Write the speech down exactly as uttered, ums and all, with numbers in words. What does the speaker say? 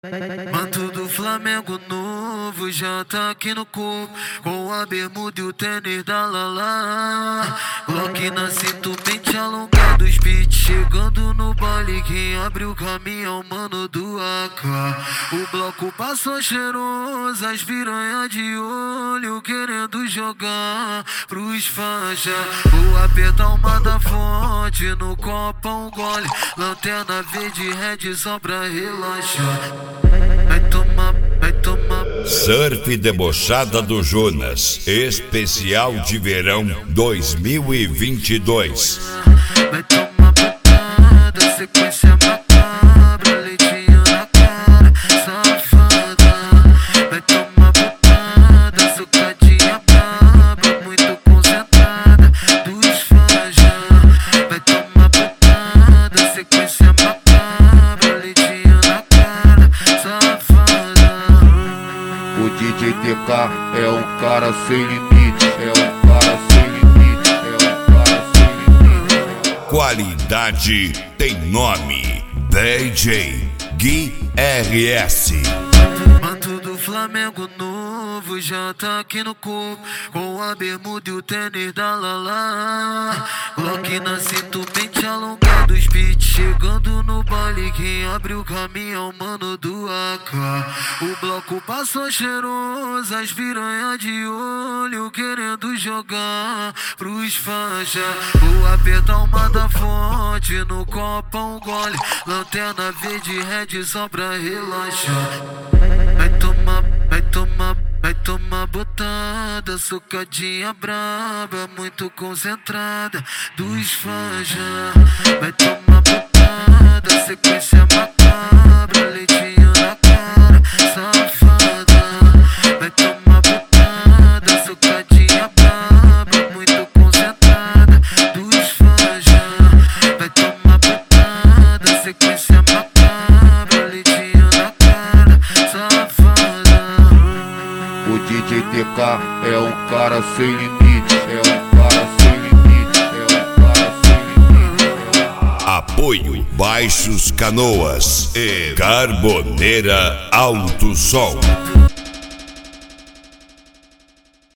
Manto do Flamengo novo já tá aqui no corpo, com a bermuda e o tênis da Lala. Glock na cinta, mente alongado, os beats chegando no baile. Quem abre o caminho é o mano do A K. O bloco passou cheiroso, as piranha de olho querendo jogar pros faixa. Vou apertar uma da fonte, no copo um gole, lanterna verde e red só pra relaxar. Vai tomar, vai tomar. Surf Debochada do Jonas, especial de verão dois mil e vinte e dois. Vai tomar patada, sequência macabra, leitinho na cara, safada. Vai tomar patada, socadinha braba, muito concentrada, dos faja. Vai tomar patada, sequência macabra, leitinho na cara, safada. O D J T K é um cara sem limite, é um cara sem limite, é um cara sem limite. Qualidade tem nome, D J Gui R S. Manto do Flamengo novo já tá aqui no corpo, com a bermuda e o tênis da Lala. Glock na cinta, mente alongado, os beats chegando no baile. Quem abre o caminho é o mano do A K. O bloco passou cheiroso, as piranha de olho querendo jogar pros faixa. Vou apertar uma da fonte, no copo um gole, lanterna verde e red só pra relaxar. Vai tomar, vai tomar, vai tomar botada, socadinha braba, muito concentrada, dos faja. Vai tomar botada, sequência macabra, leitinho na cara, safada. Vai tomar botada, socadinha braba, muito concentrada, dos faja. Vai tomar botada, sequência macabra, leitinho na cara, safada. O D J T K é um cara sem limite, é um cara sem limite, é um cara sem limite. Apoio Baixos Canoas e Carboneira Alto Sol.